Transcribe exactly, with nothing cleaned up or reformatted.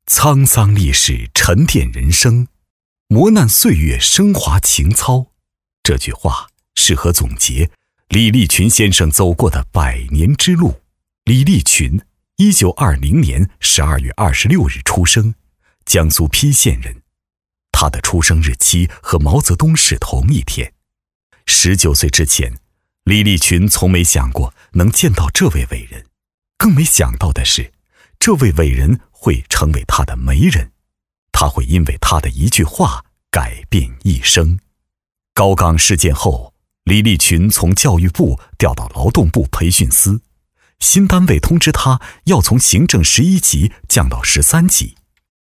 沧桑历史沉淀人生，磨难岁月升华情操。这句话适合总结李立群先生走过的百年之路。李立群，一九二零年十二月二十六日出生，江苏邳县人。他的出生日期和毛泽东是同一天。十九岁之前，李立群从没想过能见到这位伟人，更没想到的是，这位伟人会成为他的媒人，他会因为他的一句话改变一生。高岗事件后，李立群从教育部调到劳动部培训司，新单位通知他要从行政十一级降到十三级，